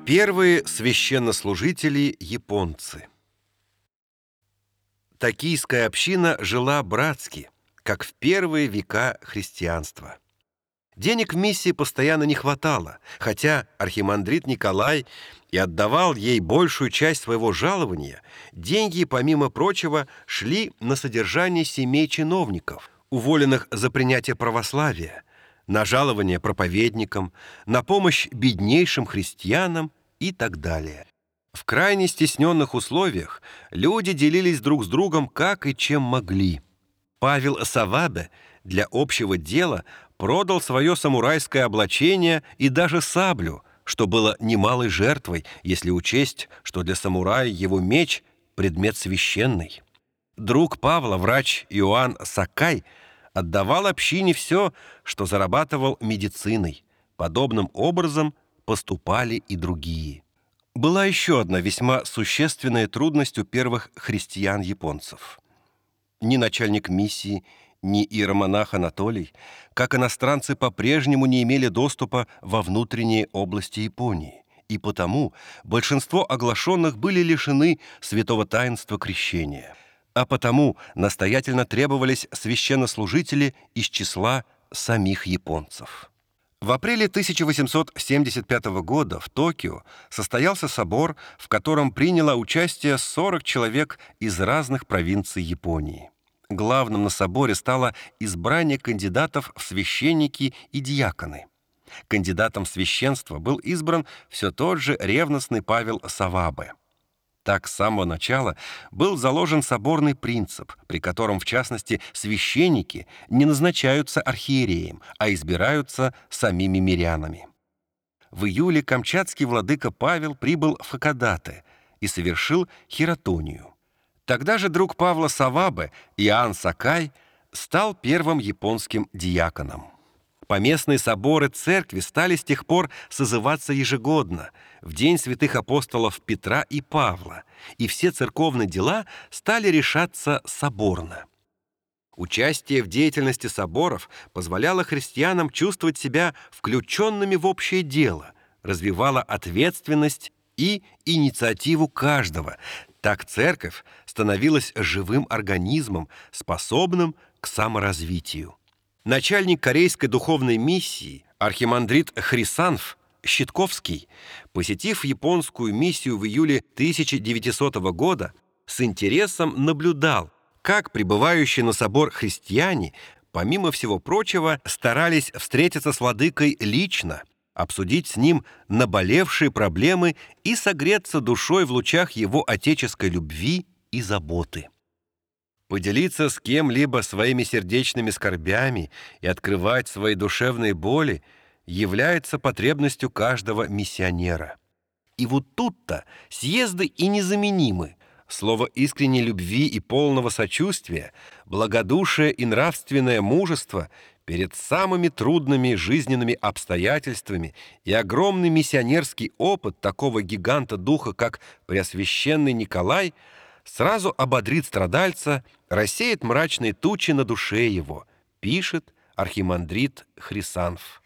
Первые священнослужители-японцы. Токийская община жила братски, как в первые века христианства. Денег в миссии постоянно не хватало, хотя архимандрит Николай и отдавал ей большую часть своего жалования, деньги, помимо прочего, шли на содержание семей чиновников, уволенных за принятие православия, на жалование проповедникам, на помощь беднейшим христианам и так далее. В крайне стесненных условиях люди делились друг с другом как и чем могли. Павел Савабе для общего дела продал свое самурайское облачение и даже саблю, что было немалой жертвой, если учесть, что для самурая его меч – предмет священный. Друг Павла, врач Иоанн Сакай, отдавал общине все, что зарабатывал медициной. Подобным образом поступали и другие. Была еще одна весьма существенная трудность у первых христиан-японцев. Ни начальник миссии, ни иеромонах Анатолий, как иностранцы, по-прежнему не имели доступа во внутренние области Японии, и потому большинство оглашенных были лишены святого таинства крещения. А потому настоятельно требовались священнослужители из числа самих японцев. В апреле 1875 года в Токио состоялся собор, в котором приняло участие 40 человек из разных провинций Японии. Главным на соборе стало избрание кандидатов в священники и диаконы. Кандидатом в священство был избран все тот же ревностный Павел Савабе. Так с самого начала был заложен соборный принцип, при котором, в частности, священники не назначаются архиереем, а избираются самими мирянами. В июле камчатский владыка Павел прибыл в Хакодате и совершил хиротонию. Тогда же друг Павла Савабе, Иоанн Сакай, стал первым японским диаконом. Поместные соборы церкви стали с тех пор созываться ежегодно, в день святых апостолов Петра и Павла, и все церковные дела стали решаться соборно. Участие в деятельности соборов позволяло христианам чувствовать себя включенными в общее дело, развивало ответственность и инициативу каждого. Так церковь становилась живым организмом, способным к саморазвитию. Начальник корейской духовной миссии, архимандрит Хрисанф Щитковский, посетив японскую миссию в июле 1900 года, с интересом наблюдал, как прибывающие на собор христиане, помимо всего прочего, старались встретиться с владыкой лично, обсудить с ним наболевшие проблемы и согреться душой в лучах его отеческой любви и заботы. Поделиться с кем-либо своими сердечными скорбями и открывать свои душевные боли является потребностью каждого миссионера. И вот тут-то съезды и незаменимы. Слово искренней любви и полного сочувствия, благодушие и нравственное мужество перед самыми трудными жизненными обстоятельствами и огромный миссионерский опыт такого гиганта духа, как Преосвященный Николай, сразу ободрит страдальца, рассеет мрачные тучи на душе его, пишет архимандрит Хрисанф.